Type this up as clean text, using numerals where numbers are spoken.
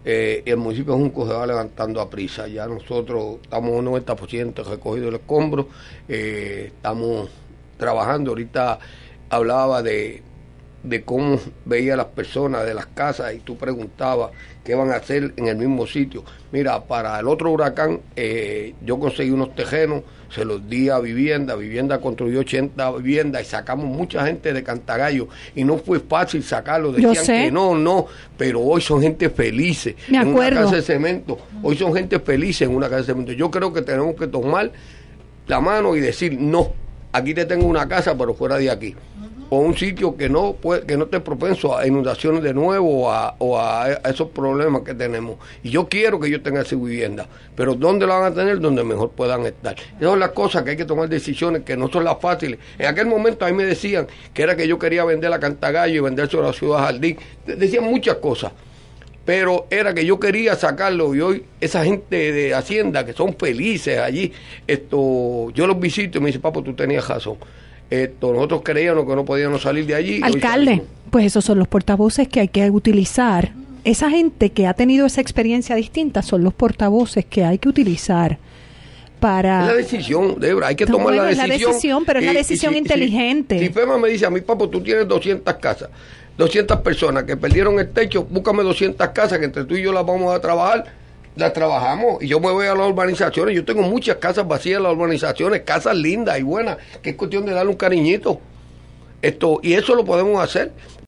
el municipio de Junco se va levantando a prisa. Ya nosotros estamos un 90% recogido el escombro, estamos trabajando. Ahorita hablaba de cómo veía a las personas de las casas y tú preguntabas qué van a hacer en el mismo sitio. Mira, para el otro huracán yo conseguí unos terrenos, se los di a Vivienda construyó 80 viviendas y sacamos mucha gente de Cantagallo y no fue fácil sacarlos, decían que no, pero hoy son gente felices en una casa de cemento, hoy son gente felices en una casa de cemento. Yo creo que tenemos que tomar la mano y decir, no, aquí te tengo una casa pero fuera de aquí, o un sitio que no esté propenso a inundaciones de nuevo o a esos problemas que tenemos. Y yo quiero que ellos tengan su vivienda, pero ¿dónde la van a tener? Donde mejor puedan estar. Esas son las cosas que hay que tomar decisiones que no son las fáciles. En aquel momento a mí me decían que era que yo quería vender a Cantagallo y venderse a la Ciudad Jardín. Decían muchas cosas, pero era que yo quería sacarlo, y hoy esa gente de Hacienda que son felices allí, yo los visito y me dicen, papo, tú tenías razón. Nosotros creíamos que no podíamos salir de allí. Alcalde, pues esos son los portavoces que hay que utilizar. Esa gente que ha tenido esa experiencia distinta son los portavoces que hay que utilizar para... Es la decisión, Debra, hay que tomar la decisión. Es la decisión, pero es la decisión inteligente. Si FEMA me dice a mí, papo, tú tienes 200 casas, 200 personas que perdieron el techo, búscame 200 casas que entre tú y yo las vamos a trabajar, las trabajamos, y yo me voy a las urbanizaciones. Yo tengo muchas casas vacías en las urbanizaciones, casas lindas y buenas, que es cuestión de darle un cariñito. Y eso lo podemos hacer.